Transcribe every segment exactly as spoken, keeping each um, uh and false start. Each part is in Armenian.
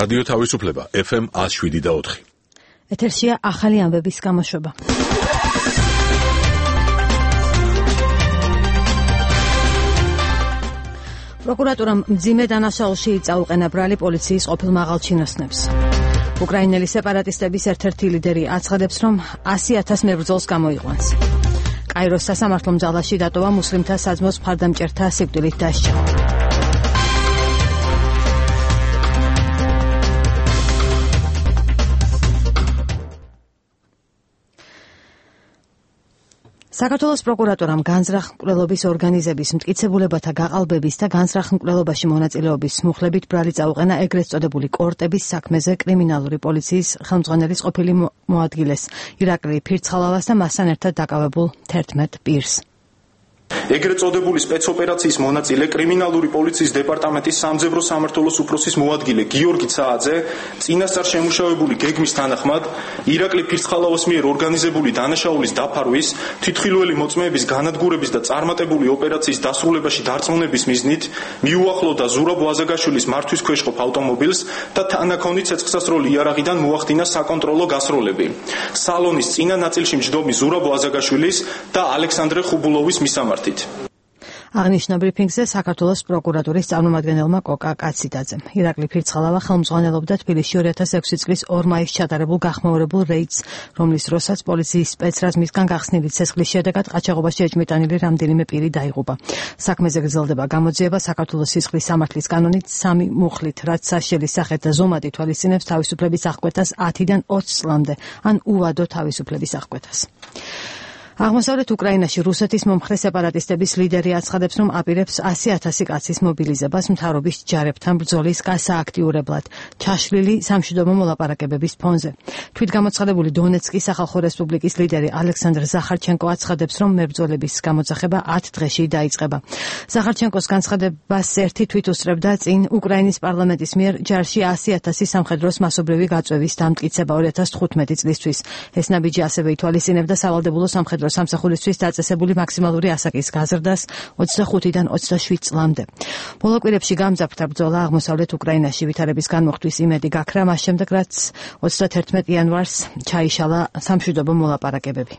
რადიო თავისუფლება ეფ ემ ათს შვიდი და ოთხი. ეთერშია ახალი ამბების გამოშვება. პროკურატურამ მძიმე დანაშაულში იწაუყენა ბრალი პოლიციის ყოფილ მაღალჩინოსნებს. უკრაინელი სეპარატისტების ერთ-ერთი ლიდერი აცხადებს, რომ ასი ათას მებრძოლს გამოიყვანს. კაიროს სასამართლო მძალაში დატოვა მუსლიმთა საძმოს მხარდამჭერთა სიკვდილით დასჯა. საქართველოს პროკურატურამ განზრახ-მკვლელობის ორგანიზების მტკიცებულებათა გაყალბების და განზრახ-მკვლელობაში მონაწილეობის მუხლებით ბრალი წაუყენა ეგრეთ წოდებული კორტების საქმეზე კრიმინალური პოლიციის ხელმძღვანელის ყოფილი მოადგილეს ირაკლი ფირცხალავას და მასთან ერთად დაკავებულ თერთმეტ პირს. ეგრეთ წოდებული სპეცოპერაციის მონაწილე კრიმინალური პოლიციის დეპარტამენტის სამძებრო სამმართველოს უფროსის მოადგილე გიორგი ცააძე წინასწარ შემუშავებული გეგმის თანახმად ირაკლი ფირცხალავას მიერ ორგანიზებული დანაშაულის დაფარვის, თვითმხილველი მოწმეების განადგურების და წარმატებული ოპერაციის დასრულებაში დარწმუნების მიზნით მიუახლოვდა ზურაბ ვაზაგაშვილის მართვის ქვეშ ყოფ ავტომობილს და თანაქონით ცეცხლსასროლი იარაღიდან მოახდინა საკონტროლო გასროლები. სალონის წინა ნაწილში მჯდომი ზურაბ ვაზაგაშვილის და ალექსანდრე ხუბულოვის მისამართით. აღნიშნა ბრიფინგზე საქართველოს პროკურატურის წარმომადგენელმა კოკა კაციდაძემ. ირაკლი ფირცხალავა ხელმძღვანელობდა თბილისში ორი ათას ექვსი წლის ორ მაისს ჩატარებულ გახმაურებულ რეიდს, რომლის დროსაც პოლიციის სპეცრაზმისგან გახსნილი ცეცხლის შედეგად ყაჩაღობაში ეჭმიტანილი რამდენიმე პირი დაიღუპა. საქმეზე გრძელდება გამოძიება საქართველოს სისხლის სამართლის კანონით სამი მუხლით, რაც საშელის სახეთ და ზომად ითვალისწინებს თავისუფლების აღკვეთას ათიდან ოცი წლამდე, ან უვადო თავისუფლების აღკვეთას. აღმოსავლეთ უკრაინაში რუსეთის მომხრე სეპარატისტების ლიდერი აცხადებს, რომ აპირებს ასი ათასი კაცის მობილიზებას მთავრობის ჯარებთან ბრძოლის გასააქტიურებლად, ჩაშლილი სამშვიდობო მოლაპარაკებების ფონზე. თვითგამოცხადებული დონეცკის სახალხო რესპუბლიკის ლიდერი ალექსანდრ ზახარჩენკო აცხადებს, რომ მებრძოლების გამოძახება ათ დღეში დაიწყება. ზახარჩენკოს განცხადებას ერთი თვით უსწრებდა წინ უკრაინის პარლამენტის მიერ ჯარში ასი ათასი სამხედროს მასობრივი გაწვევის დამტკიცება ორი ათას თხუთმეტი წლისთვის. ეს ნაბიჯი ასევე ითვალისწინებდა სავალდებულო სამხედრო სამსახურისთვის დაწესებული მაქსიმალური ასაკის გაზრდას ოცდახუთიდან ოცდაშვიდ წლამდე. ბოლო კვირებში გამძაფრდა ბრძოლა აღმოსავლეთ უკრაინაში ვითარების განმოხტვის იმედი გაქრა მას შემდეგ, რაც ოცდათერთმეტ იანვარს ჩაიშალა სამშვიდობო მოლაპარაკებები.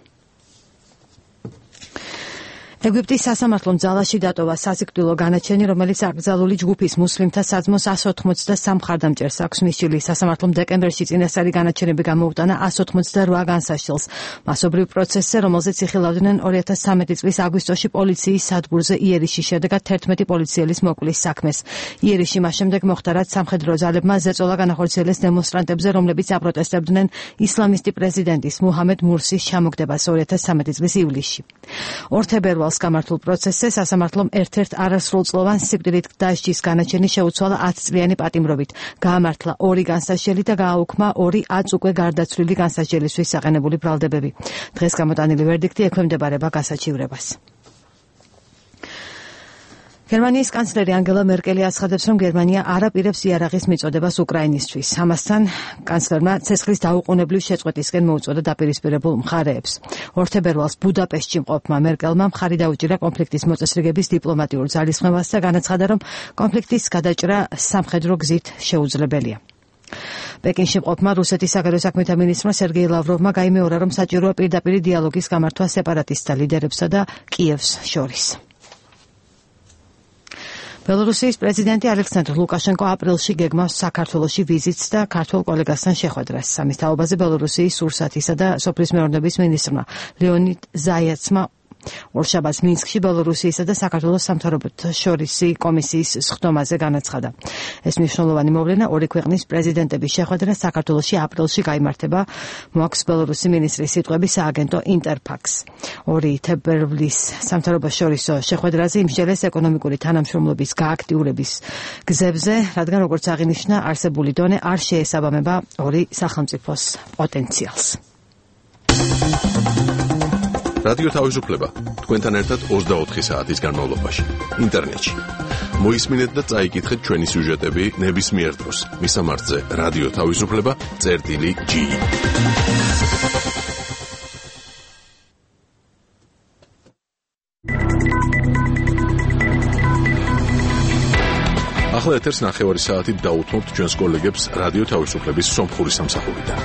ეგვიპტის სასამართლო მძალაში დატოვა სასიკვდილო განაჩენი, რომელიც აკრძალული ჯგუფის მუსლიმთა საძმოს ასს ოთხმოცდასამ მხარდამჭერს აქვს მისული. სასამართლომ დეკემბერში წინასწარი განაჩენები გამოუტანა ასს ოცდაოთხ განსაშილს. მასობრივ პროცესზე, რომელზეც იხილავდნენ ორი ათას ცხრამეტი წლის აგვისტოში პოლიციის სადგურზე იერიშის შედეგად თერთმეტი პოლიციელის მოკვლის საქმეს. იერიში მას შემდეგ მოხდა, რაც სამხედრო ძალებმა ზეწოლა განახორციელეს დემონსტრანტებზე, რომლებიც აპროტესტებდნენ ისლამისტი პრეზიდენტის მუჰამედ მურსის ჩამოგდებას ორი ათას ცხრამეტი წლის ივლისში. ორ თებერვალს გამართულ პროცესზე სასამართლომ ერთ-ერთ არასრულწლოვან სიკვდილით დასჯის განაჩენი შეუცვალა ათწლიანი პატიმრობით. გაამართლა ორი განსაჯელი და გააუქმა ორი ათს უკვე გარდაცვლილი განსაჯელისთვის საყენებული ბრალდებები. დღეს გამოტანილი ვერდიქტი ექვემდებარება გასაჩივრებას. გერმანიის კანცლერი ანგელა მერკელი აცხადებს, რომ გერმანია არ აპირებს იარაღის მიწოდებას უკრაინისთვის. ამასთან კანცლერმა ცეცხლის დაუყოვნებლივ შეწყვეტისკენ მოუწოდა დაპირისპირებულ მხარეებს. ორ თებერვალს ბუდაპეშტში მყოფმა მერკელმა მხარი დაუჭირა კონფლიქტის მოწესრიგების დიპლომატიურ ძალისხმევას და განაცხადა, რომ კონფლიქტის გადაჭრა სამხედრო გზით შეუძლებელია. პეკინში მყოფმა რუსეთის საგარეო საქმეთა მინისტრმა სერგეი ლავროვმა გაიმეორა, რომ საჭიროა პირდაპირი დიალოგის გამართვა სეპარატისტთა ლიდერებსა და კიევს შორის. ბელორუსიის პრეზიდენტი ალექსანდრ ლუკაშენკო აპრილში გეგმავს საქართველოში ვიზიტს და ქართველ კოლეგასთან შეხვედრას. სამის თაობაზე ბელორუსიის სურსათისა და სოფლის მეურნეობის მინისტრმა ლეონიდ ზაიაცმა ორშაბათს მინსკში ბელორუსიისა და საქართველოს სამთავროებთა შორისი კომისიის სხდომაზე განაცხადა. ეს მნიშვნელოვანი მოვლენა ორი ქვეყნის პრეზიდენტების შეხვედრა საქართველოში აპრილში გაიმართება, მოაქვს ბელორუსი მინისტრის სიტყვები სააგენტო ინტერფაქს. ორი თებერვლის სამთავროებთა შორისო შეხვედრაზე იმსჯელეს ეკონომიკური თანამშრომლობის გააქტიურების გზებზე, რადგან როგორც აღინიშნა, არსებული დონე არ შეესაბამება ორი სახელმწიფოს პოტენციალს. რადიო თავისუფლება თქვენთან ერთად ოცდაოთხი საათის განმავლობაში ინტერნეტში. მოისმინეთ და წაიკითხეთ ჩვენი სიუჟეტები ნებისმიერ დროს. მისამართზე რადიო თავისუფლება წერტილი ჯი. ახლა ეთერს ნახევარი საათით დაუთმობთ ჩვენს კოლეგებს რადიო თავისუფლების სომხური სამსახურიდან.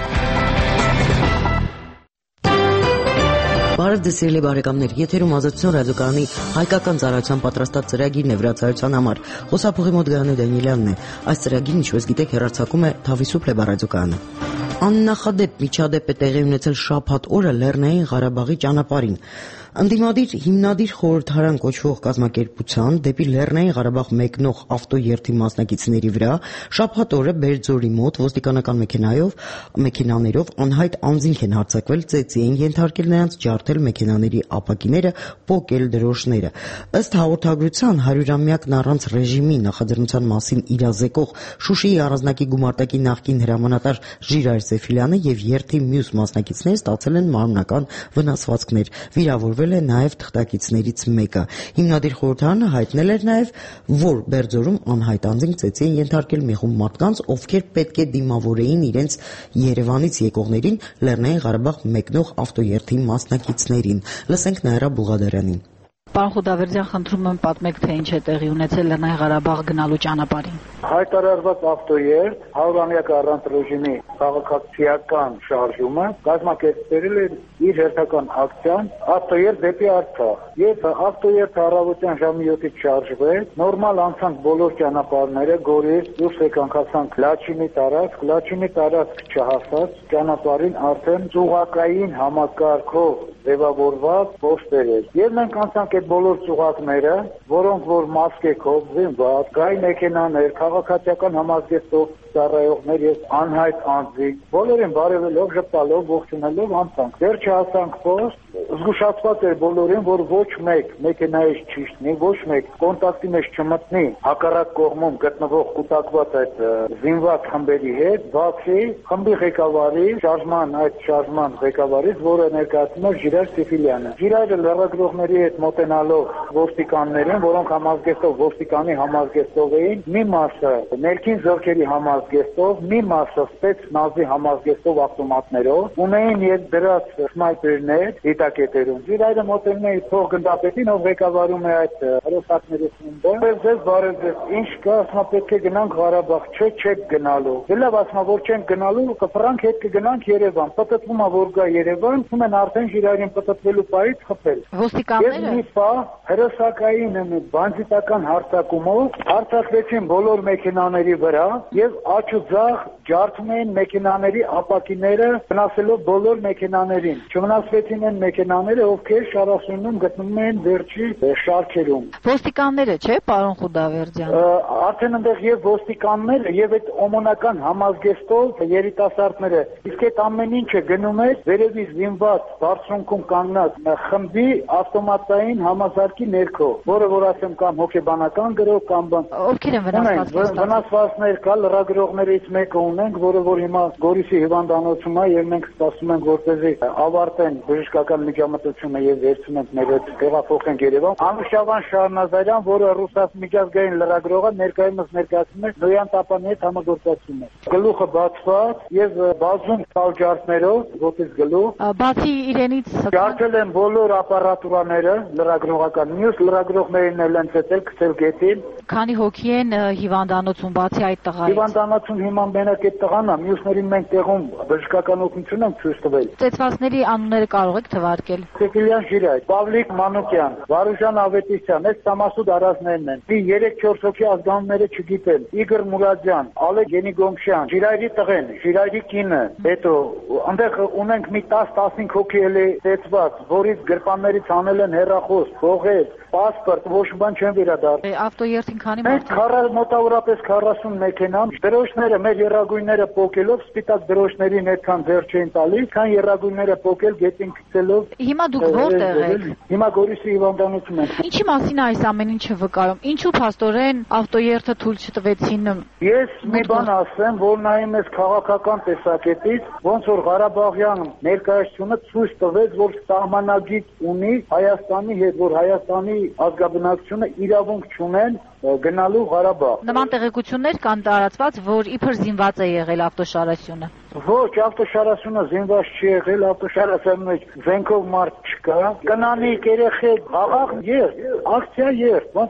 Բարև բարեկամներ, եթերում ազատություն ռադիոկայանի հայկական ծառայության պատրաստած ծրագիրն է վրացայության համար։ Խոսափողի մոտ Գարանե Դանիելյանն է։ Այս ծրագիրն, ինչպես գիտեք, հեռարձակում է Թավիսուփլե ռադիոկայանը։ Աննախադեպ միջադեպ է տեղի ունեցել շաբաթ օրը Լեռնային Ղարաբաղի ճանապարհին։ Անդիմադիր հիմնադիր խորհրդարան կոչվող կազմակերպության դեպի Լեռնային Ղարաբաղ մեկնող ավտոերթի մասնակիցների վրա շաբաթ օրը Բերձորի մոտ ոստիկանական մեքենայով մեքենաներով անհայտ անձինք են հարձակվել, ծեծի են ենթարկել նրանց, ջարդել մեքենաների ապակիները, պոկել դրոշները։ Ըստ հաղորդագրության հարյուրամյակն առանց ռեժիմի նախաձեռնության մասին իրազեկող Շուշիի առանձնակի գումարտակի նախկին հրամանատար Ժիրայր Սեֆիլյանը եւ երթի մյուս մասնակիցները ստացել են մարմնական վնասվածքներ։ Վիրավորվել է նաև թղթակիցներից մեկը։ Հիմնադիր խորհրդարանը հայտնել էր նաև, որ Բերձորում անհայտ անձինք ծեծի են ենթարկել մի խումբ մարդկանց, ովքեր պետք է դիմավորեին իրենց Երևանից եկողներին Լեռնային Ղարաբաղ մեկնող ավտոերթի մասնակիցներին։ Լսենք Նաիրա Բուղադարյանին։ Պարոն Խուդավերդյան, խնդրում եմ պատմեք, թե ինչ է տեղի ունեցել Լեռնային Ղարաբաղ գնալու ճանապարհին։ Հայտարարված ավտոերթ հարյուրամյակ առանց ռեժիմի քաղաքացիական շարժումը կազմակերպել է իր հերթական ակցիան ավտոերթ դեպի Արցախ։ Եվ ավտոերթը առավոտյան ժամը յոթից շարժվեց, նորմալ անցանք բոլոր ճանապարհները, Գորիս, դուրս եկանք հասանք Լաչինի տարածք, Լաչինի տարածք չհասած ճանապարհին արդեն ծուղակային համակարգով ձևավորված պոստեր էր։ Եվ մենք անցանք այդ բոլոր ծուղակները, որոնք որ մասկեքով, զինված, գայ մեքենաներ, քաղաքացիական համազգեստով ծառայողներ եւ անհայտ անձինք, բոլորին բարևելով, ժպտալով, ողջունելով անցանք։ Դեռ չհասանք պոստ, զգուշացված էր բոլորին, որ ոչ մեկ մեքենայից չիջնի, ոչ մեկ կոնտակտի մեջ չմտնի հակառակ կողմում գտնվող կուտակված այդ զինված խմբերի հետ, բացի խմբի ղեկավարի, շարժման այդ շարժման ղեկավարից, որը ներկայացնում էր Ժիրայր Սեֆիլյանը։ Ժիրայրը լրագրողների հետ մոտենալով ոստիկաններին, որոնք համազգեստով ոստիկանի համազգեստով էին, մի մասը ներքին զորքերի համազգեստով, մի մասը սպեցնազի համազգեստով ավտոմատներով, ունեին եւ դրած սնայպերներ դիտակետերում։ Ժիրայրը մոտենում է փող գնդապետին, ով ղեկավարում է այդ հրոսակների խումբը։ Ձեզ բարև ձեզ, ինչ կա, ասма պետք է գնանք Ղարաբաղ, չէ, չեք գնալու։ Դե լավ, ասма որ չենք գնալու, կփրանք հետ կգնանք Երևան։ Պատտվում է որ գա Երևան, ում են արդեն Ժիրայրին պատտվելու պահից խփել։ Ոստիկանները մի պահ հրոսակային բանձիտական հարձակումով հարձակվեցին բոլոր մեքենաների վրա եւ աչ ու ձախ ջարդում էին մեքենաների ապակիները, վնասելով բոլոր մեքենաներին։ Չվնասվեցին են մեքենաները, ովքեր շարասյունում գտնվում են վերջի շարքերում։ Ոստիկանները, չէ, պարոն Խուդավերդյան։ Արդեն այնտեղ եւ ոստիկանները եւ այդ օմոնական համազգեստով երիտասարդները, իսկ այդ ամեն ինչը գնում է վերևից զինված բարձունքում կանգնած խմբի ավտոմատային համազարկի ներքո, որը որ ասեմ կամ հոգեբանական գրող կամ բան։ Ովքեր են վնասված։ Վնասվածներ կա, լրագրողներից մեկը ունենք, որը որ հիմա Գորիսի հիվանդանոցում է եւ մենք սպասում ենք որպեսզի ավարտեն բժշկական միջամտությունը եւ վերցնենք մեր հետ տեղափոխենք Երևան։ Անուշավան Շահնազարյան, որը ռուսաց միջազգային լրագրող է, ներկայումս ներկայացնում է Նոյան Տապանի հետ համագործակցություն է։ Գլուխը բացված եւ բազում տալջարդներով, ոտից գլուխ։ Բացի իրենից ջարդել են բոլոր ապարատուրաները լրագրողական, մյուս լրագրողներին էլ են ցեցել, գցել գետին։ Քանի հոգի են հիվանդանոցում բացի այդ տղայից։ Հիվանդանոցում հիմա մենակ այդ տղան է, մյուսներին մենք տեղում բժշկական օգնություն ենք ցույց տվել։ Ծեծվածների անունները կարող եք թվարկել։ Սեֆիլյան Ժիրայր, Պավլիկ Մանուկյան, Վարուժան Ավետիսյան, այս Սամասուդ Արազներն են։ Մի երեք չորս հոգի ազգանունները չգիտեն։ Իգոր Մուրադյան, Ալեկ Ենիգոմշյան, Ժիրայրի տղեն, Ժիրայրի կինը, հետո այնտեղ ունենք մի տասը տասնհինգ հոգի էլի ծեծված, որից գրպաններից անել են հեռախոս, փողեր, պասպորտ, ոչ բան չեն վերադարձել։ Ավտոերթին քանի մարդ։ Մենք մոտավորապես քառասուն մեքենա, դրոշները մեր երագույնները պոկելով, սպիտակ դրոշներին այդքան ձեռ չեն տալիս, քան երագույնները պոկել գետին գցելով։ Հիմա դուք որտեղ եք։ Հիմա Գորիսի հիվանդանոցում ենք։ Ինչի մասին է այս ամեն ինչը վկայում։ Ինչու փաստորեն ավտոերթը թույլ չտվեցին։ Ես մի բան ասեմ, որ նայում ես քաղաքական տեսակետից, ոնց որ Ղարաբաղյան ներկայացությունը ցույց տվեց, որ սահմանագիծ ունի Հայաստանի հետ, որ Հայաստանի ազգաբնակչությունը իրավունք չունեն գնալու Ղարաբաղ։ Նման տեղեկություններ կան տարածված, որ իբր զինված է եղել ավտոշարասյունը։ Ոչ, ավտոշարասյունը զինված չի եղել, ավտոշարասյունի մեջ զենքով մարդ չկա։ Կնանի երեխեք, խաղաղ երթ, ակցիա երթ, ոնց որ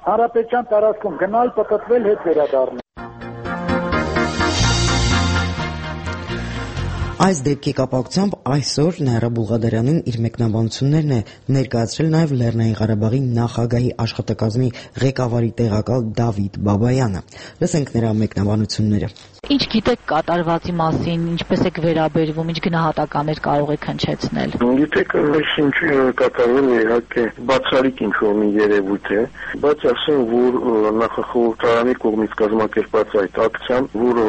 հանրապետության տարածքում գնալ, պտտվել, հետ վերադառնալ։ Այս դեպքի կապակցությամբ այսօր Նաիրա Բուղադարյանին իր մեկնաբանություններն է ներկայացրել նաև Լեռնային Ղարաբաղի նախագահի աշխատակազմի ղեկավարի տեղակալ Դավիթ Բաբայանը։ Լսենք նրա մեկնաբանությունները։ Ինչ գիտեք կատարվածի մասին, ինչպես եք վերաբերվում, ինչ գնահատականներ կարող եք հնչեցնել։ Գիտեք, այս ինչ կատարվել է իհարկե բացառիկ ինչ-որ մի երևույթ է, բայց ասեմ, որ նախախորհրդարանի կողմից կազմակերպված այդ ակցիան, որը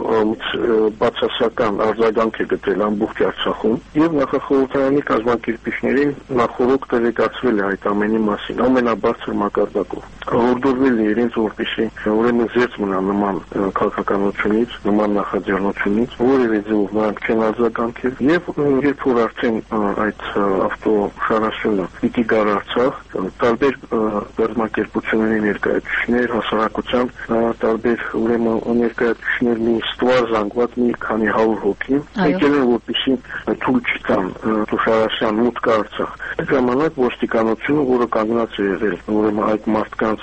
բացասական արձագանք է գտել ամբողջ Արցախում, եւ նախախորհրդարանի կազմակերպիչներին նախորոք տեղեկացվել է այդ ամենի մասին ամենաբարձր մակարդակով։ Հորդորվել է իրենց, որպեսզի ուրեմն զերծ մնա նման քաղաքականությունից, նման նախաձեռնությունից, որևէ ձևով նրանք չեն արձագանքել, եւ երբ որ արդեն այդ ավտոշարաշունը պիտի գար Արցախ, տարբեր կազմակերպությունների ներկայացուցիչներ, հասարակության տարբեր ուրեմն ներկայացուցիչներ մի ստվար զանգված մի քանի հարյուր հոգի, եկել են որպեսզի թույլ չտան ավտոշարաշան մուտք Արցախ։ Այդ ժամանակ ոստիկանությունը, որը կանգնած է եղել ուրեմն այդ մարդկանց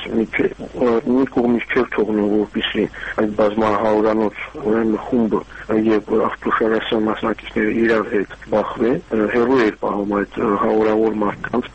մի կողմից չէր թողնում, որպեսզի այդ բազմահավորանոց ուրեմն խումբը եւ ավտոշարաշան մասնակիցները իրար հետ բախվեն, հեռու էր պահում այդ հարյուրավոր մարդկանց,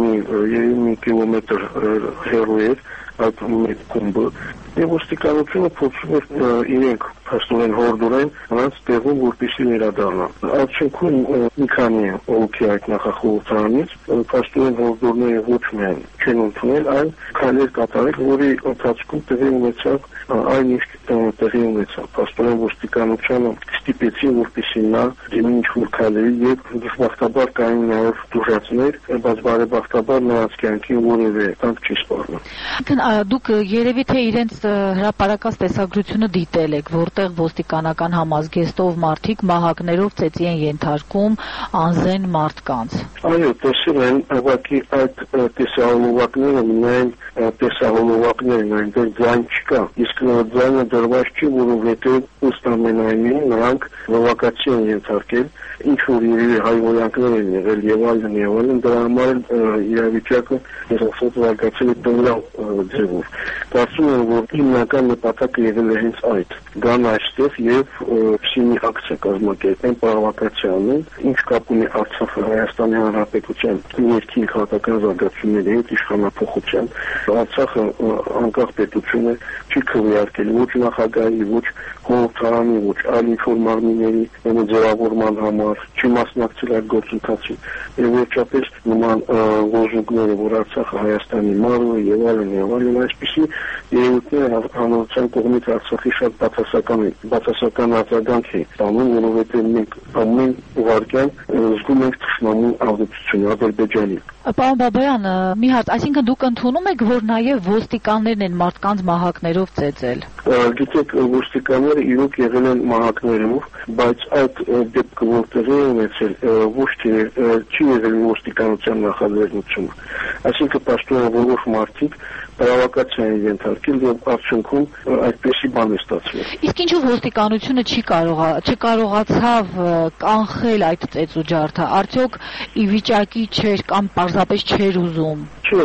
մի մի կիլոմետր հեռու էր այդ մեծ խումբը, եւ ոստիկանությունը փորձում էր իրենք փաստորեն հորդորեն նրանց տեղում, որպեսզի վերադառնան։ Արդյունքում մի քանի օգի այդ նախախորհրդարանից փաստորեն հորդորները ոչ միայն չեն ընդունել, այլ քայլեր կատարել, որի ընթացքում տեղի ունեցավ այն ինչ տեղի ունեցավ։ Փաստորեն ոստիկանությունը ստիպեցին, որպեսզի նա դիմի ինչ-որ քայլերի եւ դժբախտաբար կային նաեւ դժվարություններ, բայց բարեբախտաբար նրանց կյանքին որևէ տանք չի սպառնում։ Դուք երևի թե իրենց հրապարակած տեսագրությունը դիտել եք, որտեղ ոստիկանական համազգեստով մարդիկ մահակներով ծեծի են ենթարկում անզեն մարդկանց։ Այո, տեսել են, ուղղակի այդ տեսահոլովակները միայն տեսահոլովակներ են, այնտեղ ձայն չկա, իսկ ձայնը դրված չի, որովհետև ըստ ամենայնի նրանք պրովոկացիա են ենթարկել, ինչ որ երևի հայհոյանքներ են եղել եւ այլն եւ այլն, դրա համար իրավիճակը այսօր զարգացել է բնավ ձևով։ Կարծում եմ, որ հիմնական նպատակը եղել է հենց այդ՝ գան այստեղ եւ փսինի ակցիա կազմակերպեն, պրովոկացիաներ, ինչ կապ ունի Արցախը Հայաստանի Հանրապետության ներքին քաղաքական զարգացումների հետ, իշխանափոխության։ Արցախը անկախ պետություն է, չի քվեարկել ոչ նախագահի, ոչ խորհրդարանի, ոչ այլ ինչ-որ մարմինների ձևավորման համար, չի մասնակցել այդ գործընթացին։ Եվ վերջապես նման լոզունգները, որ Արցախը Հայաստանի մարմինը եւ այլն եւ այլն, այսպիսի երևույթները հանրության կողմից Արցախի շատ բացասական բացասական արձագանք է տանում, որովհետև մենք ամեն ուղարկյան զգում ենք թշնամու ազդեցությունը Ադրբեջանի։ Պարոն Բաբայան, մի հարց, այսինքն դուք ընդունում եք, որ նաև ոստիկաններն են մարդկանց մահակներով ծեծել։ Գիտեք, ոստիկանները իրոք եղել են մահակներով, բայց այդ դեպքը որտեղի է ունեցել, ոչ թե չի եղել ոստիկանության նախաձեռնությունը։ Այսինքն պաշտոնը որոշ մարդիկ պրովոկացիա են ենթարկել եւ արդյունքում այդպեսի բան է ստացվել։ Իսկ ինչու ոստիկանությունը չի կարողա չկարողացավ կանխել այդ ծեծուջարդը, արդյոք ի վիճակի չէր կամ պարզապես չէր ուզում։ Չէ,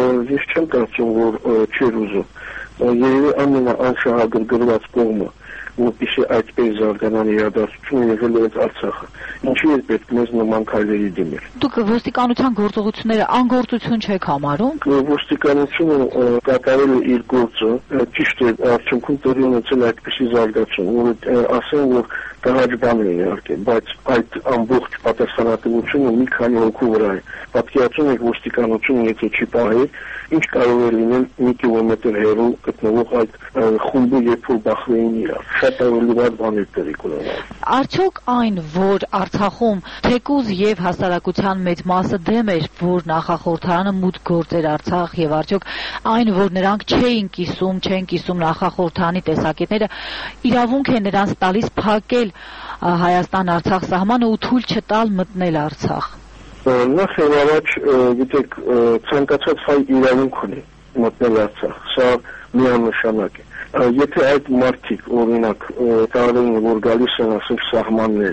ես չեմ կարծում, որ չէր ուզում։ Երևի ամենաանշահագրգռված կողմը, որպեսզի այդպես զարգանան իրադարձությունը, եղել է Արցախը։ Ինչի է պետք մեզ նման քայլերի դիմել։ Դուք ոստիկանության գործողությունները անգործություն չեք համարում։ Ոստիկանությունը կատարել է իր գործը, ճիշտ է, արդյունքում տեղի ունեցել այդպիսի զարգացում, որ ասեմ, որ տհաճ բան է իհարկե, բայց այդ ամբողջ պատասխանատվությունը մի քանի հոգու վրա է։ Պատկերացնում եք ոստիկանությունը եթե չի պահել, ինչ կարող է լինել մի կիլոմետր հեռու գտնվող այդ խումբը, երբ որ բախվեին իրար։ Շատ ավելի վատ բան է տեղի ունենալ։ Արդյոք այն, որ Արցախում թեկուզ եւ հասարակության մեծ մասը դեմ էր, որ նախախորհրդարանը մուտք գործեր Արցախ, եւ արդյոք այն, որ նրանք չէին կիսում, չեն կիսում նախախորհրդարանի տեսակետները, իրավունք է նրանց տալիս փակել Հայաստան-Արցախ սահմանը ու թույլ չտալ մտնել Արցախ։ Նախ եւ առաջ, գիտեք, ցանկացած հայ իրավունք ունի մտնել Արցախ, սա միանշանակ է։ Եթե այդ մարդիկ, օրինակ, տարին որ գալիս են ասել սահմանները,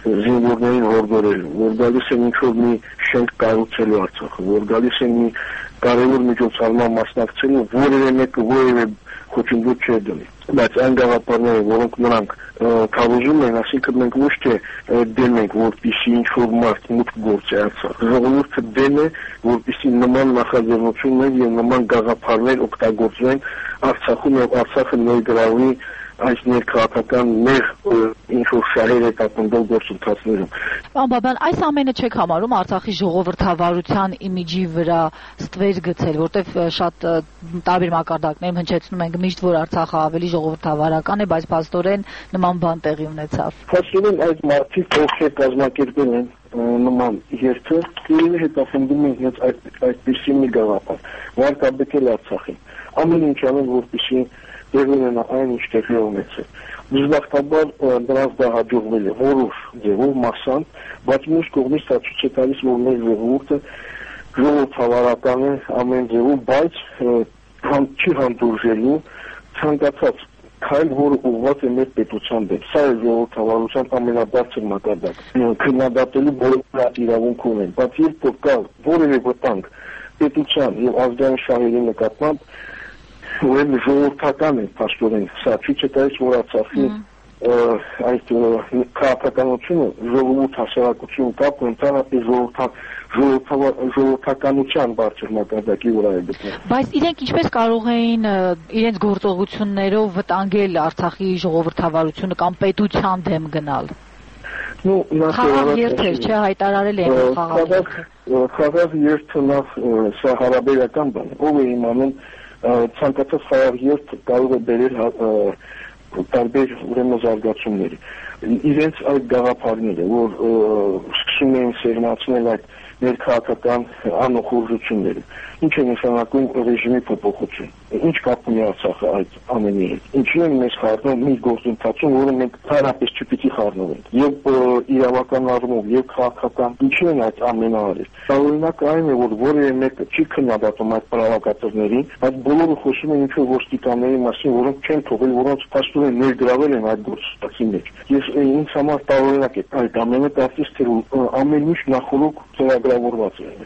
զինվորներին հորդորելու, որ գալիս են ինչ-որ մի շենք կառուցելու Արցախը, որ գալիս են մի կարևոր միջոցառման մասնակցելու, որևէ մեկը որևէ խոչընդոտ չէ դնի։ Բայց այն գաղափարները, որոնք նրանք քարոզում են, ասինքն մենք ոչ թե դեմ ենք, որպեսզի ինչ-որ մարդ մուտք գործի Արցախ։ Ժողովուրդը դեմ է, որպեսզի նման նախաձեռնություններ եւ նման գաղափարներ օգտագործվեն Արցախում եւ Արցախը ներգրավի այս ներքաղաքական մեր ինչ-որ շահեր հետապնդող գործընթացներում։ Պարոն Բաբյան, այս ամենը չեք համարում Արցախի ժողովրդավարության իմիջի վրա ստվեր գցել, որտեղ շատ տարբեր մակարդակներում հնչեցնում ենք միշտ, որ Արցախը ավելի ժողովրդավարական է, բայց փաստորեն նման բան տեղի ունեցավ։ Փաստորեն այդ մարդիկ, ովքեր կազմակերպել են նման երթը, իրենը հետապնդում են հենց այդպիսի մի գաղափար, վարկաբեկել Արցախին։ Ամեն ինչ անում, որպեսզի տեղի ունենա այն, ինչ տեղի ունեցել։ Դժբախտաբար դրանց դա հաջողվել է որոշ ձևով մասամբ, բայց մյուս կողմից դա ցույց է տալիս, որ մեր ժողովուրդը ժողովրդավարական է ամեն ձևով, բայց չի հանդուրժելու ցանկացած քայլ, որը ուղղված է մեր պետության դեմ։ Սա է ժողովրդավարության ամենաբարձր մակարդակը։ Քննադատելու բոլոր իրավունք ունեն, բայց երբ որ կա որևէ վտանգ պետության եւ ազգային շահերի նկատմամբ, ուրեմն ժողովրդական է փաստորեն, սա ցույց է տալիս, որ Արցախի այդ քաղաքականությունը ժողովուրդ հասարակություն կապ ընդհանրապես ժողովրդականության բարձր մակարդակի վրա է գտնվում։ Բայց իրենք ինչպես կարող էին իրենց գործողություններով վտանգել Արցախի ժողովրդավարությունը կամ պետության դեմ գնալ։ Ну, խաղաղ երթեր, չէ, հայտարարել են խաղաղ երթը։ Խաղաղ երթը նախ սա հարաբերական բան է, ով է իմանում ցանկացած խաղաղ երթ կարող է բերել տարբեր ուրեմն զարգացումների։ Իրենց այդ գաղափարները, որ սկսում էին սերմացնել այդ ներքաղաքական անոխորժությունները, ինչ է նշանակում ռեժիմի փոփոխություն, ինչ կապ ունի Արցախը այդ ամենի հետ, ինչու են մեզ խառնում մի գործընթացում, որը մենք հարաբերապես չպիտի խառնվենք, եւ իրավական առումով, եւ քաղաքական, ինչու են այդ ամենը արել։ Օրինակ այն է, որ որևէ մեկը չի քննադատում այդ պրովոկատորներին, բայց բոլորը խոսում են ինչ-որ ոստիկանների մասին, որոնք չեն թողել, որոնց փաստորեն ներգրավել են այդ գործընթացի մեջ։ Ես ինձ համար տարօրինակ է այդ ամենը, կարծես թե ամեն ինչ նախորդ ծրագրավորված է։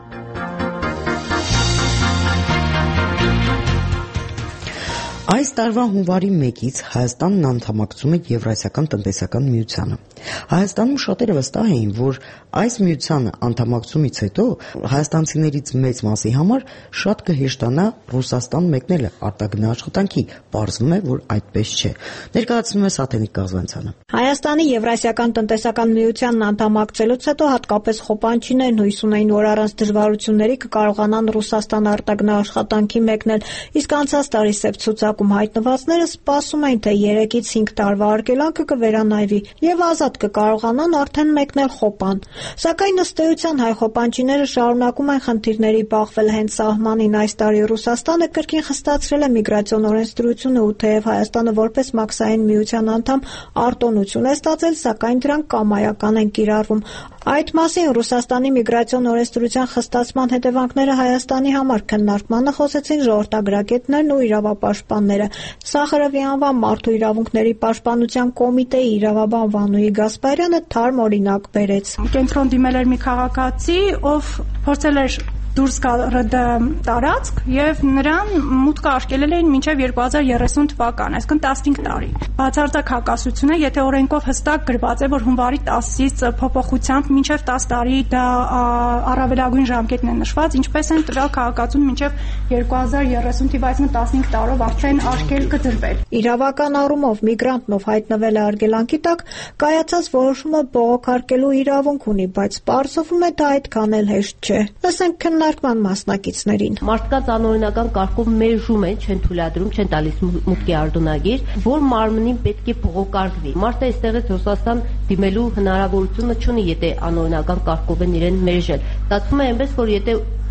Այս տարվա հունվարի մեկից Հայաստանն անդամակցում է Եվրասիական տնտեսական միությանը։ Հայաստանում շատերը վստահ էին, որ այս միությանը անդամակցումից հետո հայաստանցիներից մեծ մասի համար շատ կհեշտանա Ռուսաստան մեկնելը արտագնա աշխատանքի, պարզվում է, որ այդպես չէ։ Ներկայացնում է Սաթենիկ Կազվանցյանը։ Հայաստանի Եվրասիական տնտեսական միությանն անդամակցելուց հետո հատկապես խոպանչիներն հույս ունեին, որ առանց դժվարությունների կկարողանան Ռուսաստան արտագնա աշխատանքի մեկնել, իսկ անցած տարի սև ցուցակում հայտնվածները սպասում էին, թե երեքից հինգ տարվա արգելանքը կվերանայվի եւ ազատ կկարողանան արդեն մեկնել խոպան։ Սակայն ըստ էության հայ խոպանչիները շարունակում են խնդիրների բախվել հենց սահմանին։ Այս տարի Ռուսաստանը կրկին խստացրել է միգրացիոն օրենսդրությունը ու թեև Հայաստանը որպես մաքսային միության անդամ արտոնություն է ստացել, սակայն դրանք կամայական են կիրառվում։ Այդ մասին Ռուսաստանի միգրացիոն օրենսդրության խստացման հետևանքները Հայաստանի համար քննարկմանը խոսեցին ժողովրդագրագետներն ու իրավապաշտպանները։ Սախարովի անվան մարդու իրավունքների պաշտպանության կոմիտեի իրավաբան Վանուի Գասպարյանը թարմ օրինակ բերեց։ Կենտրոն դիմել էր մի քաղաքացի, ով փորձել էր դուրս գալ ՌԴ տարածք եւ նրան մուտքը արգելել էին մինչեւ երկու հազար երեսուն թվական, այսինքն տասնհինգ տարի։ Բացարձակ հակասություն է, եթե օրենքով հստակ գրված է, որ հունվարի տասից փոփոխությամբ մինչեւ տասը տարի դա առավելագույն ժամկետն է նշված, ինչպես են տվյալ քաղաքացուն մինչեւ երկու հազար երեսուն թիվ, այսինքն տասնհինգ տարով արդեն արգել կդրվել։ Իրավական առումով միգրանտն ով հայտնվել է արգելանքի տակ, կայացած որոշումը բողոքարկելու իրավունք ունի, բայց պարզվում է դա այդքան էլ հեշտ չէ։ Լսենք քննարկման մասնակիցներին։ Մարդկանց անօրինական կարգով մերժում են, չեն թույլատրում, չեն տալիս մուտքի արտոնագիր, որ մարմնին պետք է բողոքարկվի։ Մարդը այստեղից Ռուսաստան դիմելու հնարավորությունը չունի, եթե անօրինական կարգով են իրեն մերժել։ Ստացվում է այնպես, որ եթե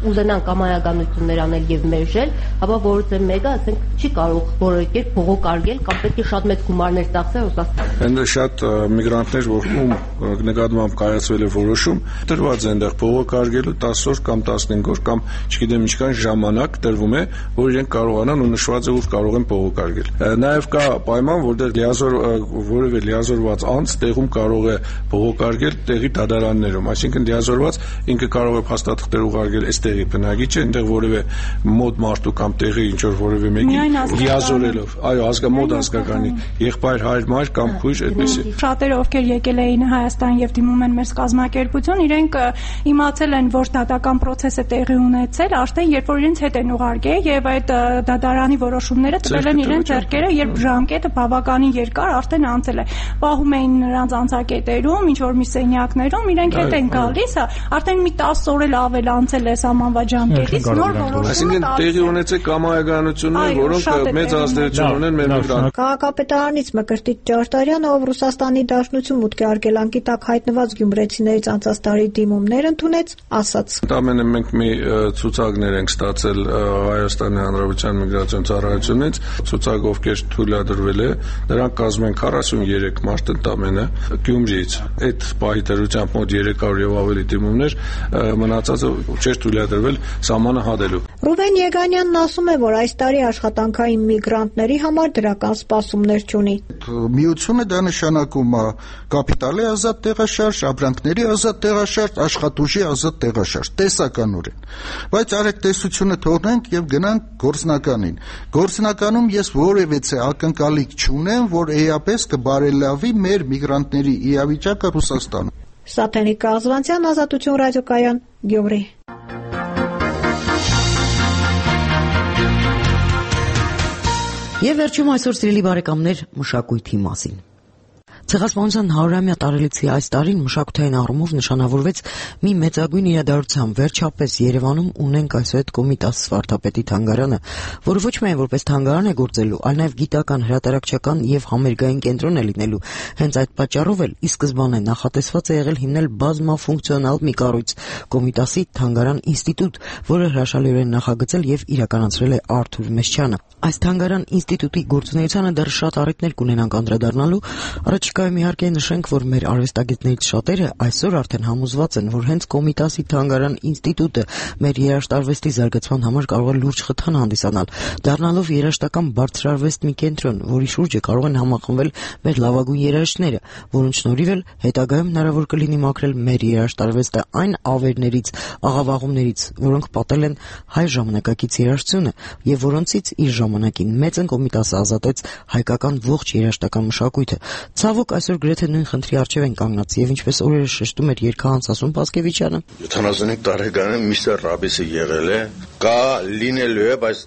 ուզենան կամայականություններ անել եւ մերժել, ապա որից է մեկը, ասենք, չի կարող որևէ կերպ բողոքարկել կամ պետք է շատ մեծ գումարներ ծախսել Ռուսաստան։ Այնտեղ շատ միգրանտներ, որ ում նկատմամբ կայացվել է որոշում, դրված է այնտեղ բողոքարկելու տասը օր կամ տասնհինգ օր կամ չգիտեմ ինչքան ժամանակ տրվում է, որ իրենք կարողանան ու նշված է, որ կարող են բողոքարկել։ Նաեւ կա պայման, որտեղ լիազոր որևէ լիազորված անձ տեղում կարող է բողոքարկել տեղի դատարաններում, այսինքն լիազորված ինքը կարող է փաստաթղթեր ուղարկել այստեղի բնակիչը, այնտեղ որևէ մոտ մարդու կամ տեղի ինչ որ որևէ մեկի լիազորելով, այո, ազգամոտ ազգականի եղբայր, հայր, մայր կամ քույր, այդպեսի։ Շատերը ովքեր եկել էին Հայաստան եւ դիմում են մեր կազմակերպություն, իրենք իմացել են, որ դատական process-ը տեղի ունեցել, արդեն երբ որ իրենց հետ են ուղարկել եւ այդ դատարանի որոշումները տվել են իրենց ձեռքերը, երբ ժամկետը բավականին երկար արդեն անցել է։ Պահում էին նրանց անցակետերում, ինչ որ մի սենյակներում, իրենք հետ են գալիս, արդեն մի տասը օր էլ ավել անցել է սահմանված ժամկետից, նոր որոշումը։ Այսինքն տեղի ունեցել կամայականություններ, որոնք մեծ ազդեցություն ունեն մեր վրա։ Քաղաքապետարանից Մկրտիչ Ջարդարյանը, ով Ռուսաստանի Դաշնություն մուտքի արգելանքի տակ հայտնված գյումրեցիներից անցած տարի դիմումներ ընդունեց, ասաց. Ամենը մենք մի ցուցակներ ենք ստացել Հայաստանի Հանրապետության միգրացիոն ծառայությունից, ցուցակ ովքեր թույլատրվել է, նրանք կազմում են քառասուններեք մարդ ընդամենը Գյումրիից։ Այդ պահի դրությամբ մոտ երեք հարյուր եւ ավելի դիմումներ, մնացածը չէր թույլատրվել սահմանը հատելու։ Ռուբեն Եգանյանն ասում է, որ այս տարի աշխատանքային միգրանտների համար դրական սպասումներ չունի։ Միությունը դա նշանակում է կապիտալի ազատ տեղաշարժ, ապրանքների ազատ տեղաշարժ, աշխատուժի ազատ տեղաշարժ, տեսականորեն։ Բայց արեք տեսությունը թողնենք եւ գնանք գործնականին։ Գործնականում ես որևէ ակնկալիք չունեմ, որ էապես կբարելավի մեր միգրանտների իրավիճակը Ռուսաստանում։ Սաթենիկ Կազվանցյան, Ազատություն ռադիոկայան, Գյումրի։ Եվ վերջում այսօր սիրելի բարեկամներ մշակույթի մասին։ Ցեղասպանության հարյուրամյա տարելիցի այս տարին մշակութային առումով նշանավորվեց մի մեծագույն իրադարձությամբ։ Վերջապես Երևանում ունենք այսօր Կոմիտաս վարդապետի թանգարանը, որը ոչ միայն որպես թանգարան է գործելու, այլ նաև գիտական, հրատարակչական եւ համերգային կենտրոն է լինելու։ Հենց այդ պատճառով էլ ի սկզբանե նախատեսված է եղել հիմնել բազմաֆունկցիոնալ մի կառույց՝ Կոմիտասի թանգարան ինստիտուտ, որը հրաշալիորեն նախագծել եւ իրականացրել է Արթուր Մեսչյանը։ Այս թանգարան ինստիտուտի գործունեությանը դեռ շատ առիթներ կունենանք անդրադառնալու։ Առաջիկայում իհարկե նշենք, որ մեր արվեստագետներից շատերը այսօր արդեն համոզված են, որ հենց Կոմիտասի թանգարան ինստիտուտը մեր երաժշտարվեստի զարգացման համար կարող է լուրջ խթան հանդիսանալ, դառնալով երաժշտական բարձրարվեստ մի կենտրոն, որի շուրջը կարող են համախմբվել մեր լավագույն երաժիշտները, որոնց շնորհիվ էլ հետագայում հնարավոր կլինի մաքրել մեր երաժշտարվեստը այն ավերներից, աղավաղումներից, որոնք պատել են հայ ժամանակակից երաժշտությունը եւ որոնցից իր ժամանակին մեծն Կոմիտասը ազատեց հայկական ողջ երաժշտական մշակույթը։ Ցավոք այսօր գրեթե նույն խնդրի առջև են կանգնած եւ ինչպես օրերս շեշտում էր երգահանց Սասուն Պասկևիչյանը, յոթանասունհինգ տարեկանում միստր Ռաբիսը եղել է, կա լինելու է, բայց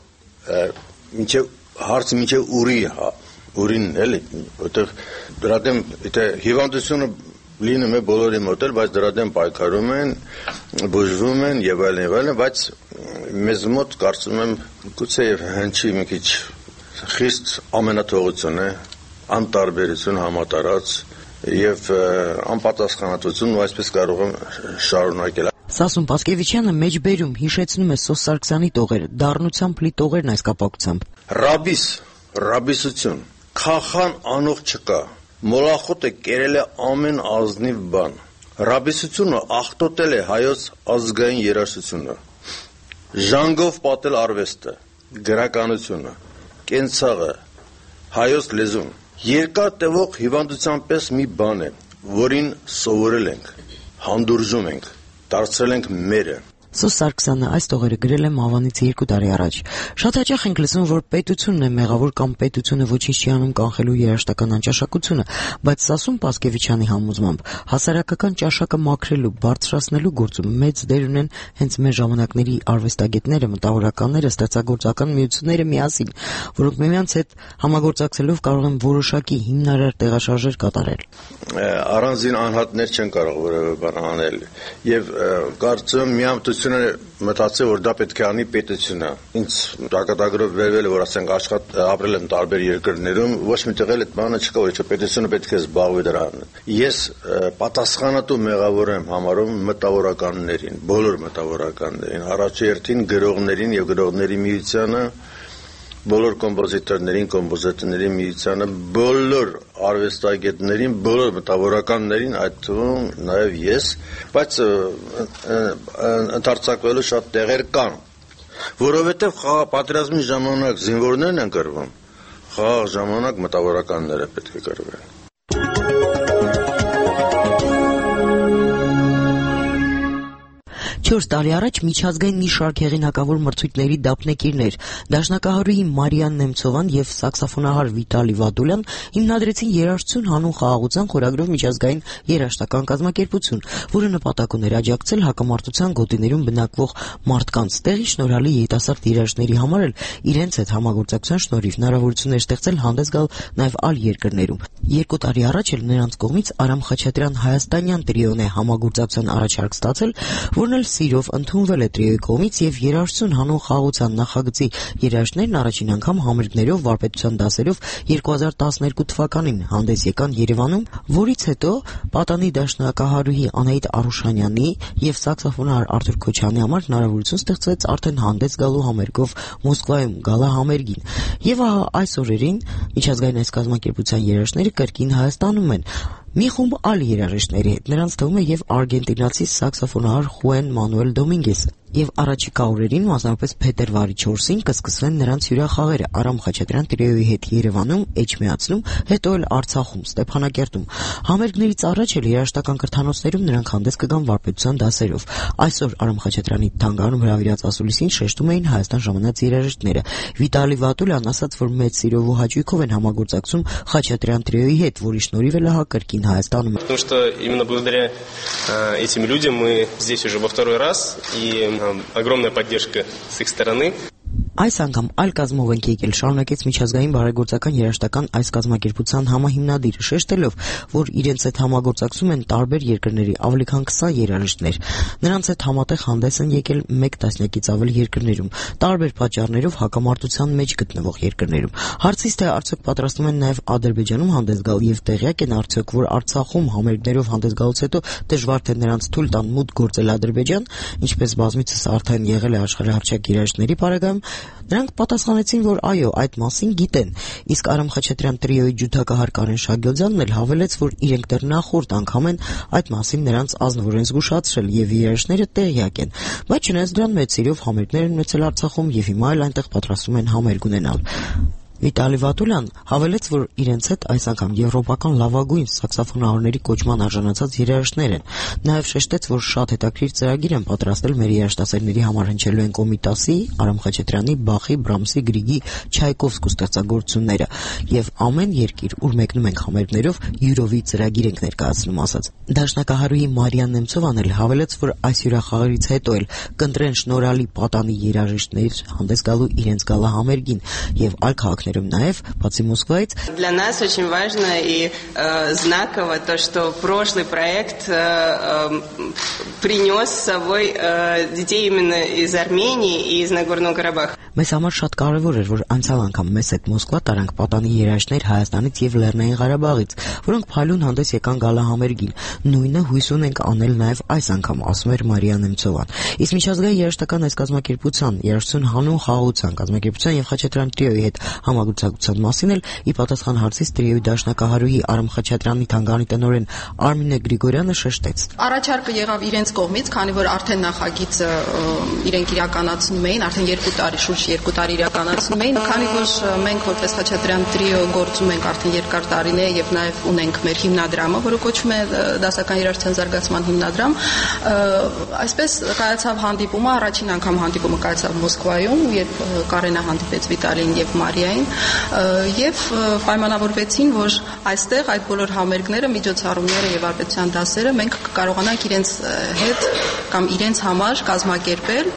մինչեւ հարցը մինչեւ ուրի, ուրին էլի, որտեղ դրա դեմ եթե հիվանդությունը լինում է բոլորի մոտ էլ, բայց դրա դեմ պայքարում են, բուժվում են եւ այլն եւ այլն, բայց մեզ մոտ կարծում եմ գուցե հնչի մի քիչ խիստ ամենաթողություն է, անտարբերություն համատարած եւ անպատասխանատվություն, ու այսպես կարող եմ շարունակել։ Սասուն Պասկևիչյանը մեջբերում հիշեցնում է Սոս Սարգսյանի տողերը, դառնությամբ լի տողերն այս կապակցությամբ։ Ռաբիս, ռաբիսություն, քախան անող չկա, մոլախոտը կերել է ամեն ազնիվ բան։ Ռաբիսությունը աղտոտել է հայոց ազգային երաժշտությունը, ժանգով պատել արվեստը, գրականությունը, կենցաղը, հայոց լեզուն։ Երկար տևող հիվանդության պես մի բան է, որին սովորել ենք, հանդուրժում ենք, դարձրել ենք մերը։ Սոս Սարգսյանը այս տողերը գրել է Մավանից երկու տարի առաջ։ Շատ հաճախ ենք լսում, որ պետությունն է մեղավոր կամ պետությունը ոչինչ չի անում կանխելու երաժշտական անճաշակությունը, բայց Սասուն Պասկևիչյանի համոզմամբ հասարակական ճաշակը մաքրելու, բարձրացնելու գործում մեծ դեր ունեն հենց մեր ժամանակների արվեստագետները, մտավորականները, ստեղծագործական միությունները միասին, որոնք միմյանց հետ համագործակցելով կարող են որոշակի հիմնարար տեղաշարժեր կատարել։ Առանձին անհատներ չեն կարող որևէ բան անել, եւ կարծում եմ միամտություն պետությունը մտածել որ դա պետք է անի պետությունը։ Ինձ ճակատագրով վերվել է որ ասենք աշխատ ապրել եմ տարբեր երկրներում, ոչ միտեղ էլ այդ բանը չկա, որ պետությունը պետք է զբաղվի դրան։ Ես պատասխանատու մեղավոր եմ համարում մտավորականներին, բոլոր մտավորականներին, առաջերտին գրողներին եւ գրողների միությանը, բոլոր կոմպոզիտորներին, կոմպոզիտորների միությանը, բոլոր արվեստագետներին, բոլոր մտավորականներին, այդ թվում նաև ես, բայց ընդարձակվելու շատ տեղեր կան, որովհետև խաղաղ պատերազմի ժամանակ զինվորներն են կռվում, խաղաղ ժամանակ մտավորականները պետք է կռվեն։ չորս տարի առաջ միջազգային մի շարք հեղինակավոր մրցույթների դափնեկիրներ դաշնակահարուհի Մարիան Նեմցովան եւ սաքսոֆոնահար Վիտալի Վադուլյան հիմնադրեցին երաժշտություն հանուն խաղաղության խորագրով միջազգային երաժշտական կազմակերպություն, որը նպատակ ուներ աջակցել հակամարտության գոտիներում բնակվող մարդկանց տեղի շնորհալի երիտասարդ երաժշտների համար էլ իրենց հետ համագործակցության շնորհիվ հնարավորություններ ստեղծել հանդես գալ նաեւ այլ երկրներում։ Երկու տարի առաջ էլ նրանց կողմից Արամ Խաչատրյան հայաստանյան տրիոն է համագործակցության առաջարկ ստացել, որն էլ սիրով ընդունվել է տրիոյի կողմից եւ երաժշտություն հանուն խաղաղության նախագծի երաժիշտներն առաջին անգամ համերգներով վարպետության դասերով երկու հազար տասներկու թվականին հանդես եկան Երևանում, որից հետո պատանի դաշնակահարուհի Անահիտ Արուշանյանի եւ սաքսոֆոնահար Արթուր Քոչյանի համար հնարավորություն ստեղծվեց արդեն հանդես գալու համերգով Մոսկվայում գալա համերգին։ Եվ ահա այս օրերին միջազգային այս կազմակերպության երաժիշտները կրկին Հայաստանում են մի խումբ այլ երաժիշտների հետ, նրանց թվում է եւ արգենտինացի սաքսոֆոնահար Խուեն Մանուել Դոմինգեսը։ Եվ առաջիկա օրերին, մասնավորապես փետրվարի չորսին, կսկսվեն նրանց հյուրախաղերը Արամ Խաչատրյան տրիոյի հետ Երևանում, Էջմիածնում, հետո էլ Արցախում, Ստեփանակերտում։ Համերգներից առաջ էլ երաժշտական կրթանոցներում նրանք հանդես կգան վարպետության դասերով։ Այսօր Արամ Խաչատրյանի թանգարանում հրավիրած ասուլիսին շեշտում էին Հայաստան ժամանած երաժիշտները։ Վիտալի Վատուլյան ասաց, որ մեծ սիրով ու հաճույքով են համագործակցում Խաչատրյան տրիոյի հետ, որի շնորհիվ էլ հա կրկին Հայաստանում։ Потому что именно благодаря этим людям мы здесь уже во второй раз, и огромная поддержка с их стороны. Այս անգամ այլ կազմով ենք եկել, շարունակեց միջազգային բարեգործական երաժշտական այս կազմակերպության համահիմնադիրը, շեշտելով, որ իրենց հետ համագործակցում են տարբեր երկրների ավելի քան քսան երաժիշտներ։ Նրանց հետ համատեղ հանդես են եկել մեկ տասնյակից ավել երկրներում, տարբեր պատճառներով հակամարտության մեջ գտնվող երկրներում։ Հարցից թե արդյոք պատրաստվում են նաև Ադրբեջանում հանդես գալ եւ տեղյակ են արդյոք, որ Արցախում համերգներով հանդես գալուց հետո դժվար թե նրանց թույլ տան մուտք գործել Ադրբեջան, ինչպես բազմիցս արդեն եղել է աշխարհահռչակ երաժիշտների պարագայում, նրանք պատասխանեցին, որ այո, այդ մասին գիտեն։ Իսկ Արամ Խաչատրյան տրիոյի ջութակահար Կարեն Շագյոձյանն էլ հավելեց, որ իրենք դեռ նախորդ անգամ են այդ մասին նրանց ազնվորեն զգուշացրել եւ երաժիշտները տեղյակ են, բայց չնայած դրան մեծ սիրով համերգներ են ունեցել Արցախում եւ հիմա էլ այնտեղ պատրաստվում են համերգ ունենալ։ Վիտալի Վատուլյան հավելեց, որ իրենց հետ այս անգամ եվրոպական լավագույն սաքսոֆոնահարների կոչման արժանացած երաժիշտներ են։ Նաև շեշտեց, որ շատ հետաքրքիր ծրագիր են պատրաստել մեր երաժշտասերների համար հնչելու են Կոմիտասի, Արամ Խաչատրյանի, Բախի, Բրամսի, Գրիգի, Չայկովսկու ստեղծագործությունները եւ ամեն երկիր, ուր մեկնում ենք համերգներով, յուրովի ծրագիր ենք ներկայացնում, ասաց։ Դաշնակահարուհի Մարիան Նեմցովան էլ հավելեց, որ այս հյուրախաղերից հետո էլ կընտրեն շնորհալի պատանի երաժիշտներ հանդես գալու իրենց գալա համերգին եւ այլ քաղաքներում նաեւ, баци Москваից. Для нас очень важно и э, знаково то, что прошлый проект э, э, принес с собой э, детей именно из Армении и из Нагорного Карабаха. Մեզ համար շատ կարևոր էր, որ անցյալ անգամ մեզ հետ Մոսկվա տարանք պատանի երաժիշտներ Հայաստանից եւ Լեռնային Ղարաբաղից, որոնք փայլուն հանդես եկան գալա համերգին։ Նույնը հույս ունենք անել նաեւ այս անգամ, ասում էր Մարիա Նեմցովան։ Իսկ միջազգային երաժշտական այս կազմակերպության, երաժշտություն հանուն խաղաղության կազմակերպության եւ Խաչատրյան տրիոյի հետ համագործակցության մասին էլ ի պատասխան հարցից տրիոյի դաշնակահարուհի Արամ Խաչատրյանի թանգարանի տնօրեն Արմինե Գրիգորյանը շեշտեց. Առաջարկը եղավ իրենց կողմից, քանի որ արդեն նախագիծը իրենք իրականացնում էին, արդեն երկու տարի շուրջ երկու տարի իրականացնում էին, քանի որ մենք որպես Խաչատրյան տրիո գործում ենք արդեն երկար տարիներ եւ նաեւ ունենք մեր հիմնադրամը, որը կոչվում է դասական երաժշտության զարգացման հիմնադրամ, այսպես կայացավ հանդիպումը, առաջին անգամ հանդիպումը կայացավ Մոսկվայում, երբ Կարենը հանդիպեց Վիտալին եւ Մարիային եւ պայմանավորվեցին, որ այստեղ այդ բոլոր համերգները, միջոցառումները եւ վարպետության դասերը մենք կկարողանանք իրենց հետ կամ իրենց համար կազմակերպել։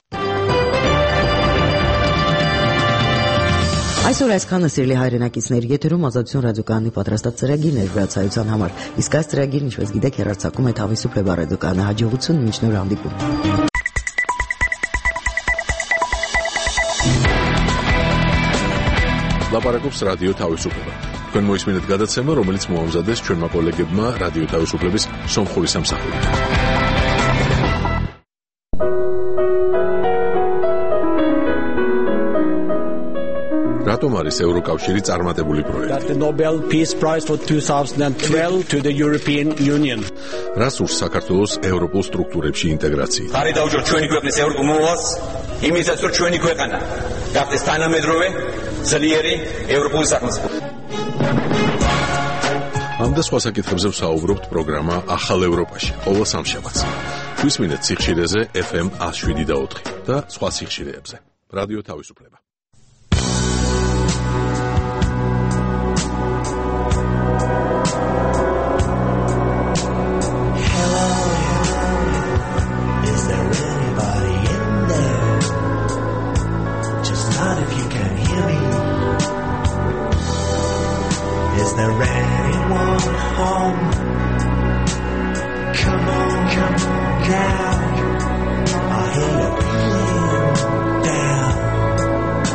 Այսօր այսքանը սիրելի հայրենակիցներ, եթերում Ազատություն ռադիոկայանի պատրաստած ծրագիրն էր վրացայության համար։ Իսկ այս ծրագիրն, ինչպես գիտեք, հեռարձակում է Թավիսու Փլեբա ռադիոկայանը։ Հաջողություն, մինչ նոր հանդիպում։ ლაპარაკობს რადიო თავისუფლება. თქვენ მოისმინეთ გადაცემა, რომელიც მოამზადეს ჩვენმა კოლეგებმა რადიო თავისუფლების სომხური სამსახურით. რატომ არის ევროკავშირი წარმატებული პროექტი? The Nobel Peace Prize for twenty twelve to the European Union. რას ურს საქართველოს ევროპულ სტრუქტურებში ინტეგრაციით? ხარი დაუჭიროთ ჩვენი ქვეყნის ევროპულ მოვალს, იმისაც რომ ჩვენი ქვეყანა გახდეს თანამედროვე, ძლიერი ევროპული სახელმწიფო. ამ და სხვა საკითხებზე ვსაუბრობთ პროგრამა ახალ ევროპაში, ყოველ სამშაბათს. გვისმინეთ სიხშირეზე ეფ ემ one oh seven და ოთხი და სხვა სიხშირეებზე. რადიო თავისუფლება. Is there anyone home? Come on, come on down. I hear you feeling down.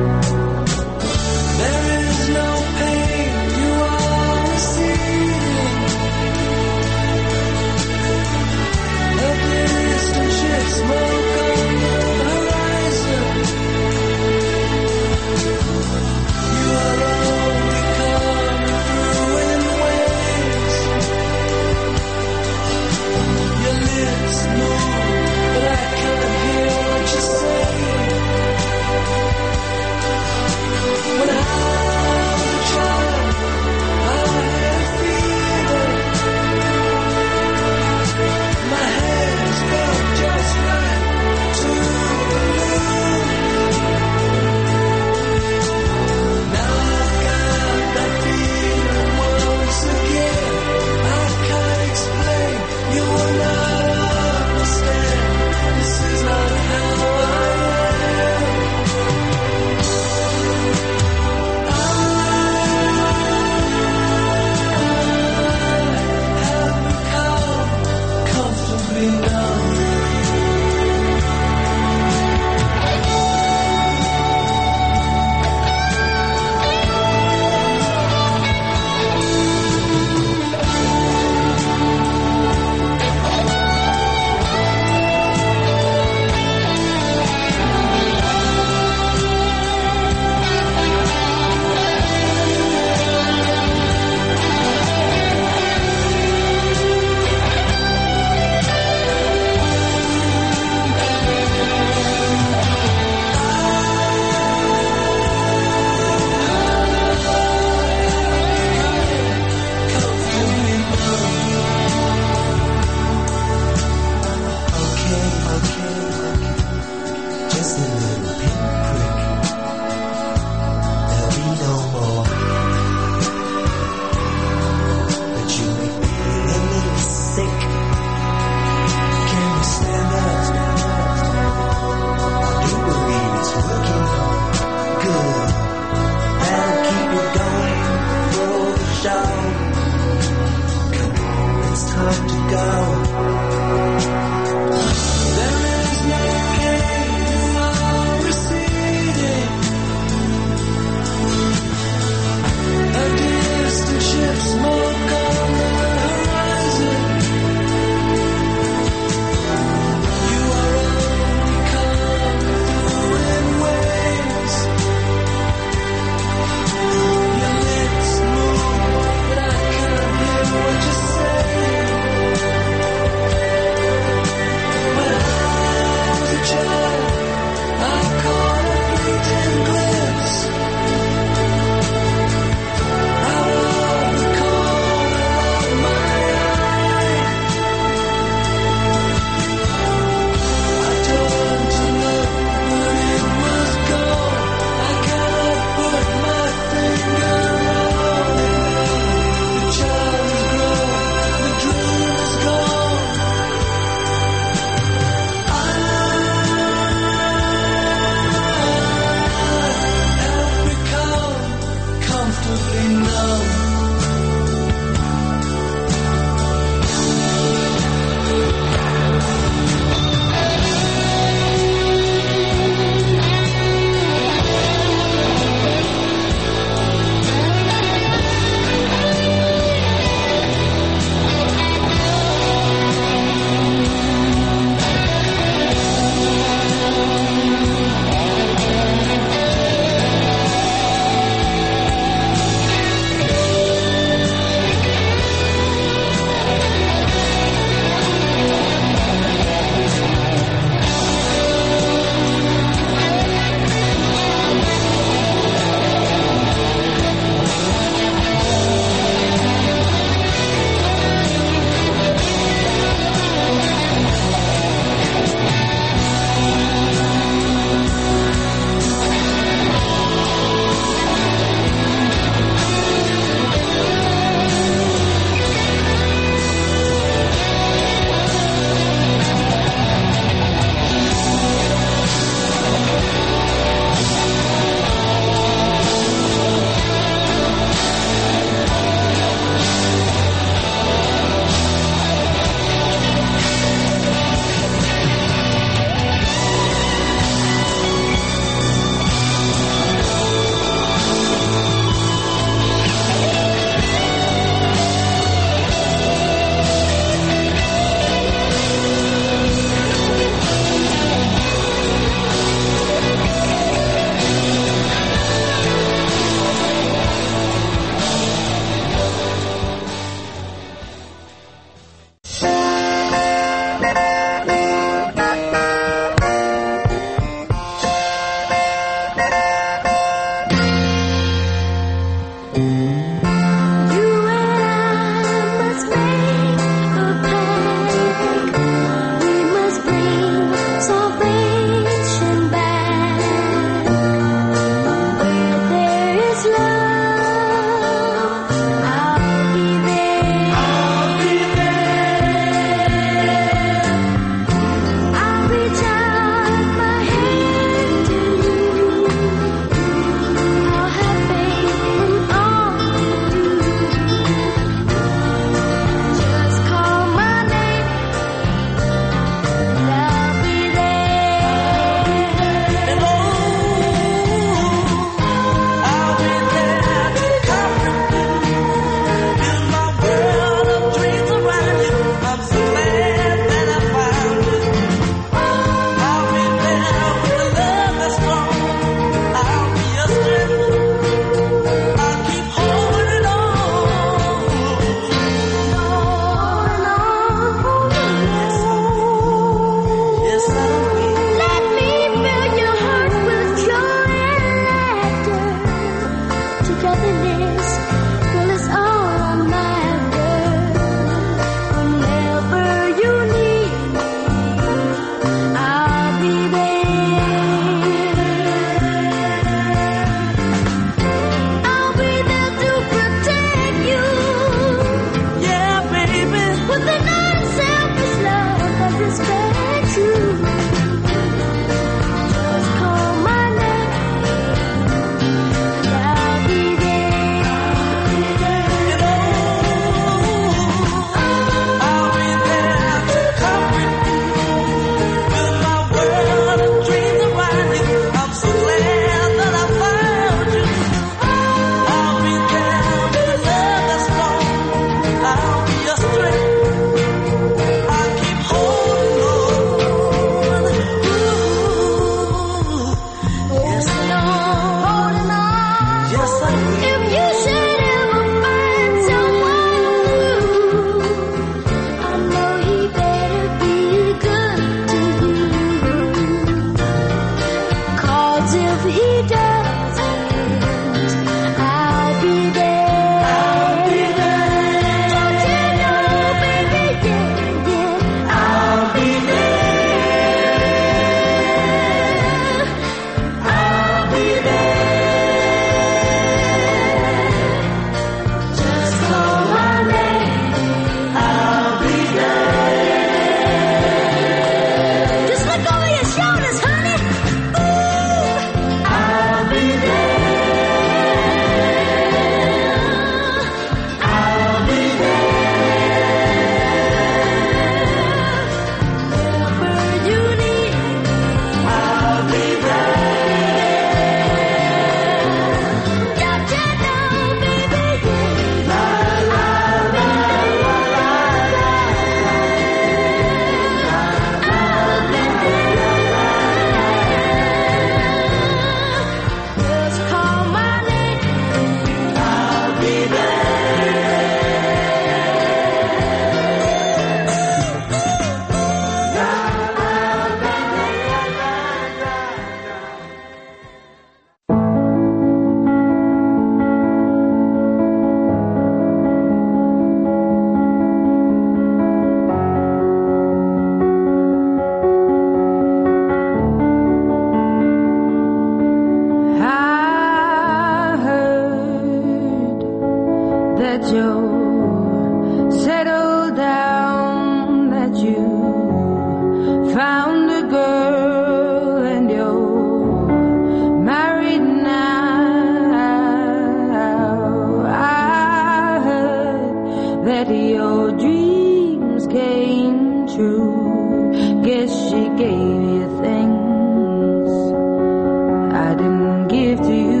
true. Guess she gave you things I didn't give to you.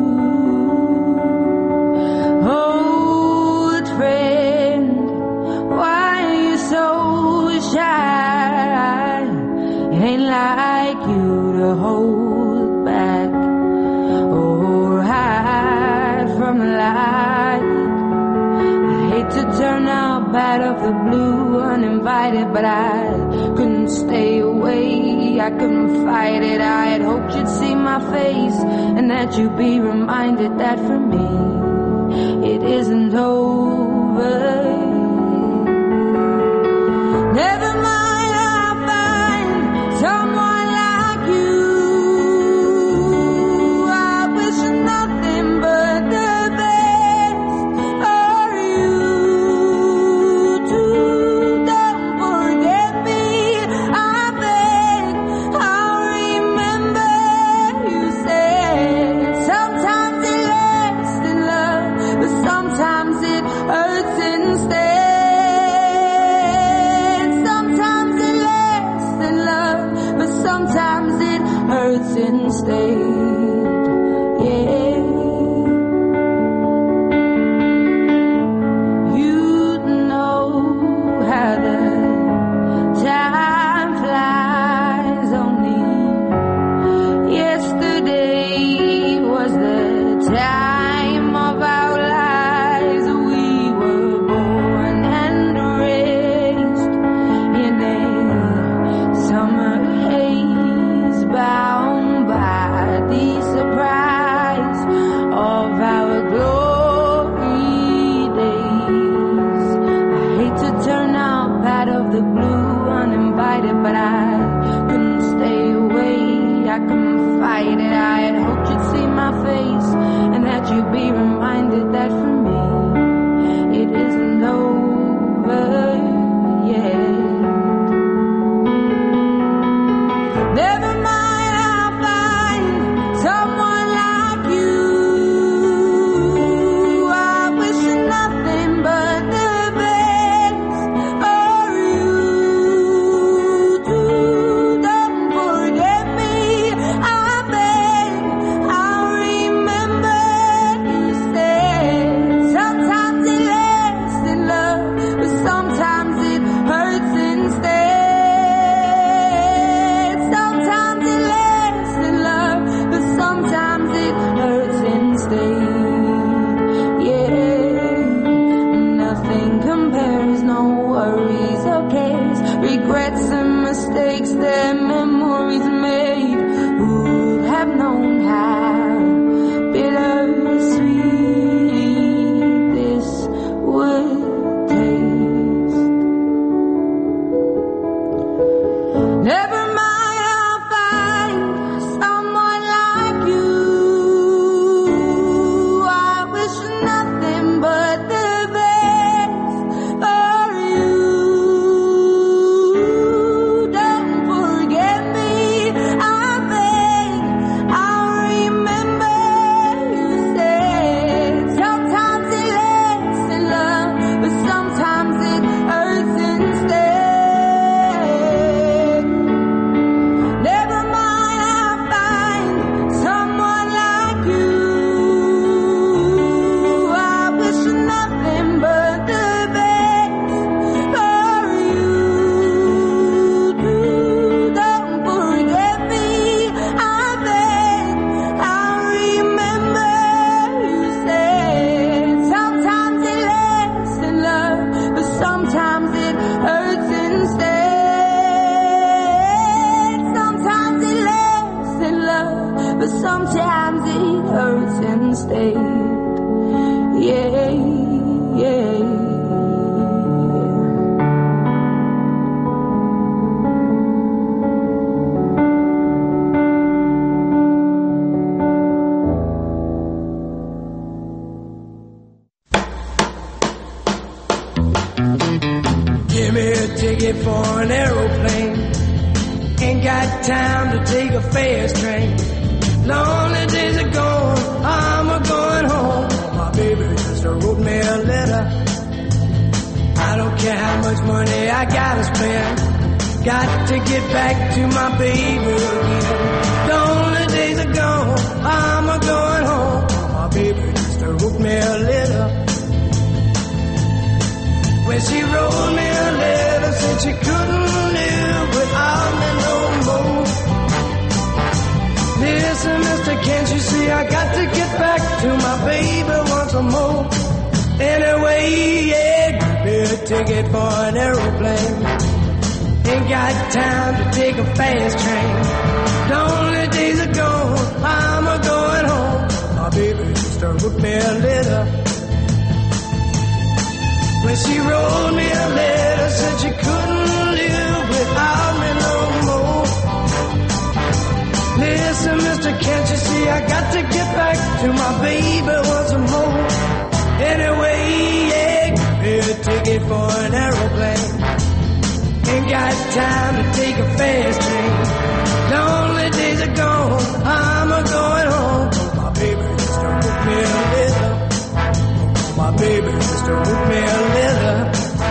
Old friend, why are you so shy? Ain't like you to hold back or hide from the light. I hate to turn out bad of the blue, uninvited, but I couldn't stay away. I couldn't fight it. I had hoped you'd see my face and that you'd be reminded that for me it isn't over. Never mind, I'll find someone like you. I wish nothing but the best for you too. Don't forget me, I beg. I'll remember you said sometimes it lasts in love, but sometimes it hurts instead. Sometimes it lasts in love, but sometimes it hurts instead. Yeah. You know how the time flies. Only yesterday was the time of our lives. We were born and raised in a summer haze, bound by the surprise of our glory days. I hate to turn out bad of the blue, uninvited, but I couldn't stay away. I couldn't fight it. I had hoped you'd see my face and that you'd be reminded that for me it isn't over yet. Never mind, I'll find someone like you. I wish nothing but the best for you too. Don't forget me, I beg. I'll remember you said sometimes it lasts in love, but sometimes it hurts instead. Sometimes it lasts in love, but sometimes it hurts instead. Yeah, nothing compares, no worries or cares, regrets and mistakes that memories made. Who'd have known how bittersweet this would taste? Never mind, I'll find someone like you. I wish nothing but the best for you. Don't forget me, I beg. I'll remember you said sometimes it lasts in love, but sometimes it hurts instead. Never mind, I'll find someone like you. I wish nothing but the best for you too. Don't forget me, I beg. I'll remember you said sometimes it lasts in love, but sometimes it hurts instead. Sometimes it lasts in love, but sometimes it hurts instead. Yeah, yeah. Give me a ticket for an aeroplane. Ain't got time to take a fast train. Lonely days are gone, I'm a going home. My baby just wrote me a letter. I don't care you how much money I gotta spend. Got to get back to my baby again. The only days are gone, I'm a going home. My baby used to wrote me a letter. When she wrote me a letter, said she couldn't live without me no more. Listen, mister, can't you see I got to get back to my baby once more. Anyway, yeah, give me a ticket for an aeroplane. Ain't got time to take a fast train. The only days are gone, I'm a going home. My baby used to wrote me a letter. When she wrote me a letter, said she couldn't live without me no more. Listen, mister, can't you see I got to get back to my baby once more. Anyway, yeah, give me a ticket for an aeroplane. Ain't got time to take a fast train. The only days are gone, I'm a going home. My baby used to wrote me a letter. My baby used to wrote me a letter.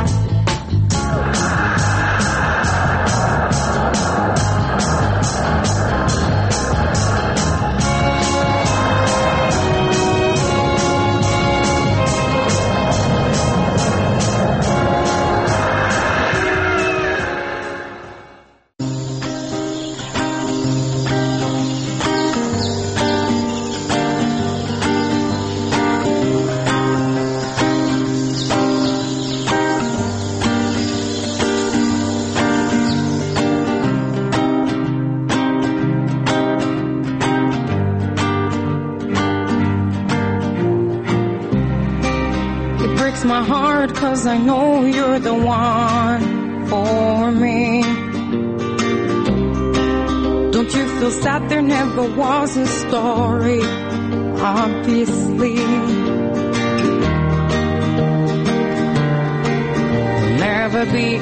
My heart, 'cause I know you're the one for me. Don't you feel sad there never was a story? Obviously, there'll never be.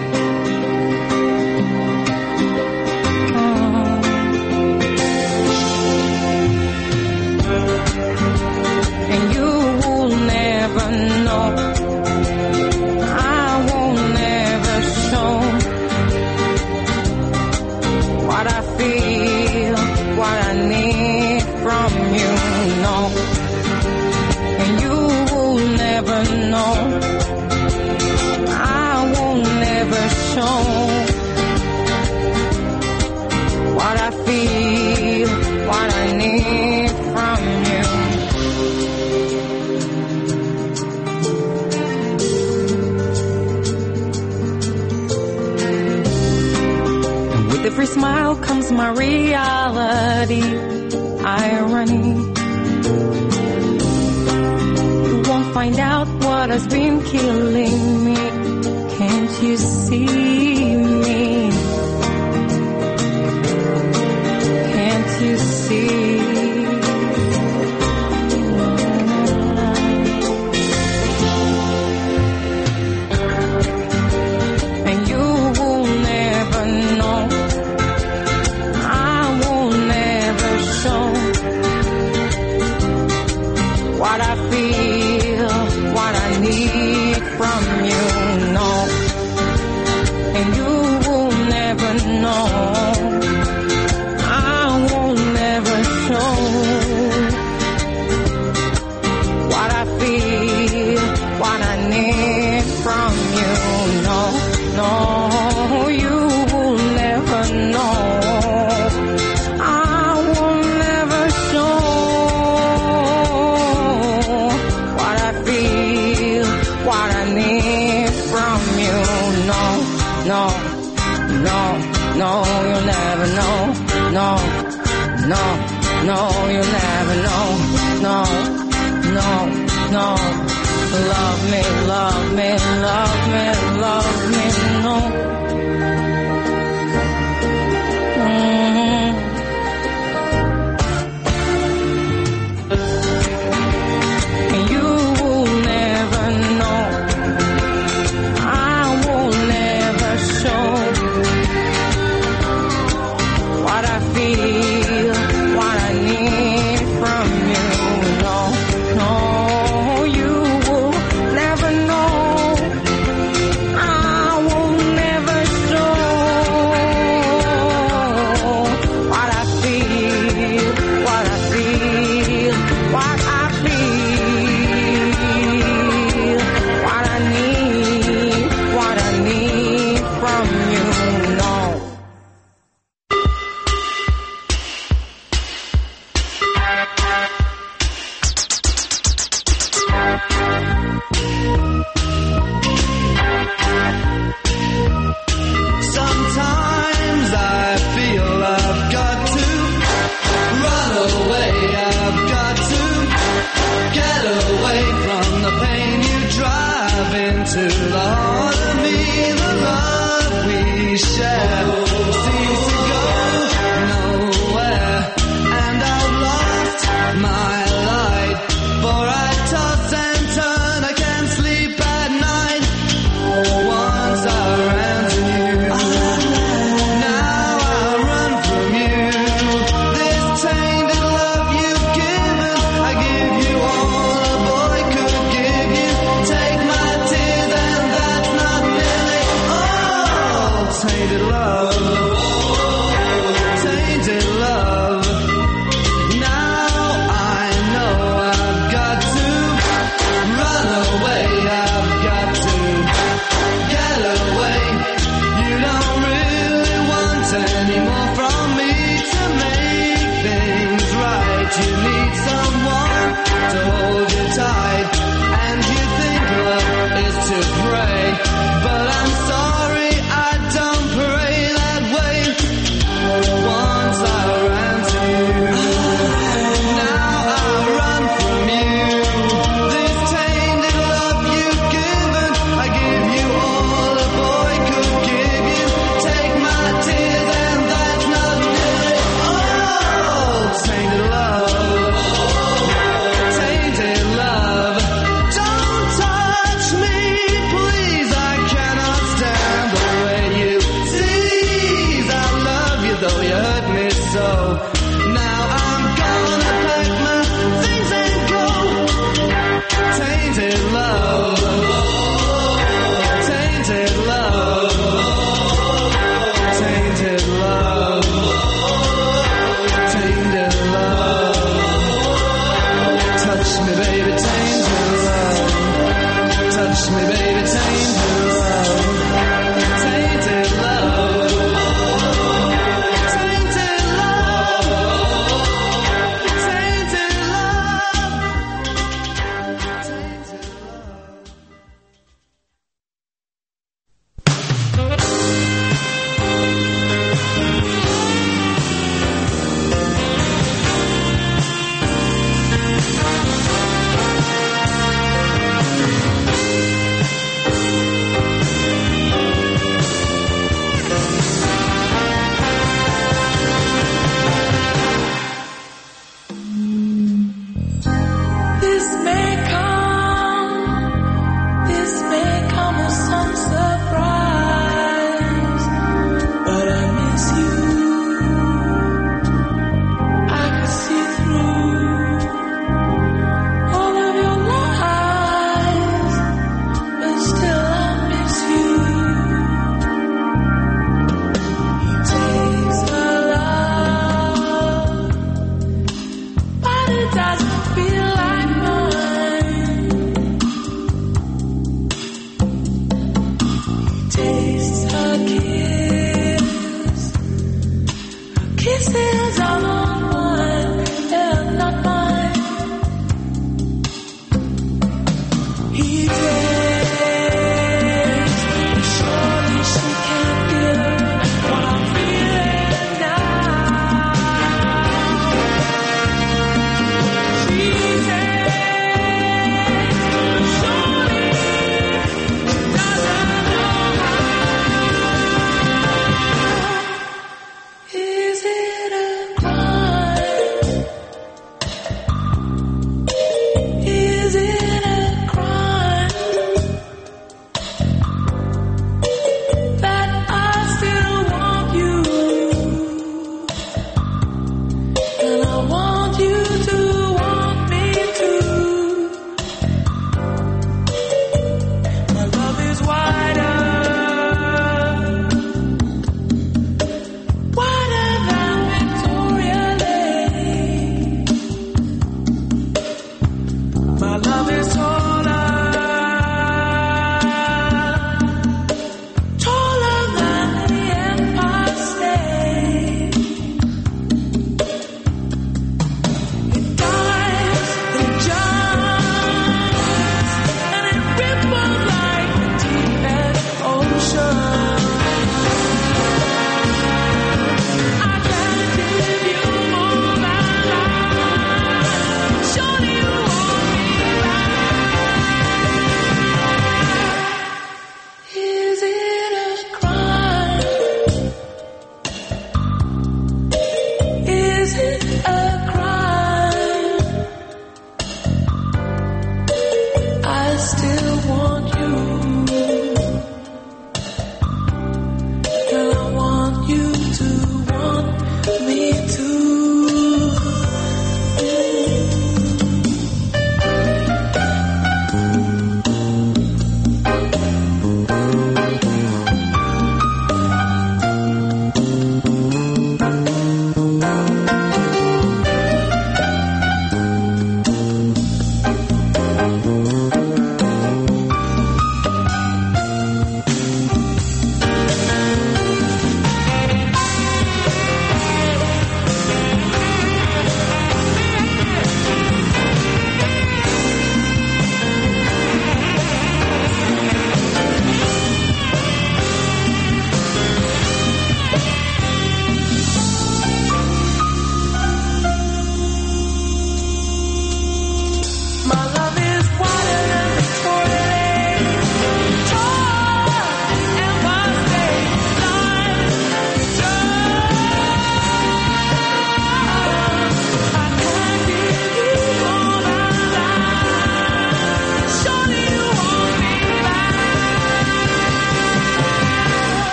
Oh. And you will never know. Every smile comes my reality, irony. You won't find out what has been killing me. Can't you see me? Can't you see? No, you'll never know. No, no, no. Love me, love me, love me, love me, no. Mm-hmm. And you will never know. I will never show what I feel, what I need from you. No, no, you will never know. I tainted love, tainted love. Now I know I've got to run away, I've got to get away. You don't really want any more from me to make things right. You need someone to hold you tight, and you think love is to pray, but I'm sorry, I don't pray that way.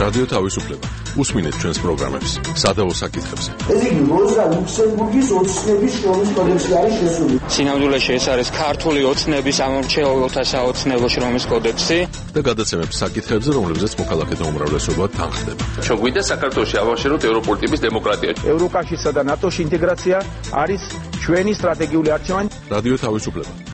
რადიო თავისუფლება. უსმინეთ ჩვენს პროგრამებს სადავო საკითხებზე. ეს იგი როზა ლუქსემბურგის ოცნების შრომის კოდექსში არის შესული. სინამდვილეში ეს არის ქართული ოცნების ამორჩეულთა საოცნებო შრომის კოდექსი და გადაცემებს საკითხებზე, რომლებზეც მოქალაქეთა უმრავლესობა თანხდება. ჩვენ გვინდა საქართველოში ავაშენოთ ევროპული ტიპის დემოკრატია. ევროკავშირსა და ნატოში ინტეგრაცია არის ჩვენი სტრატეგიული არჩევანი. რადიო თავისუფლება.